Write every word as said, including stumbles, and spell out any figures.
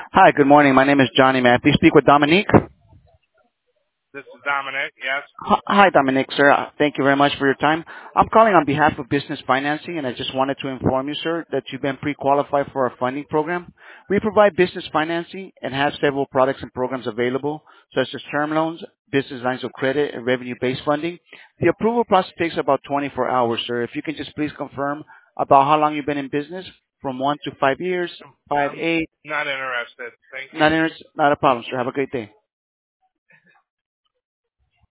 Hi, good morning. My name is Johnny. May I please speak with Dominique? This is Dominic. Yes. Hi, hi, Dominique, sir. Uh, Thank you very much for your time. I'm calling on behalf of Business Financing, and I just wanted to inform you, sir, that you've been pre-qualified for our funding program. We provide business financing and have several products and programs available, such as term loans, business lines of credit, and revenue-based funding. The approval process takes about twenty-four hours, sir. If you can just please confirm about how long you've been in business, from one to five years, five, I'm eight, not interested. Thank you. not, inter- not a problem, sir. Have a great day.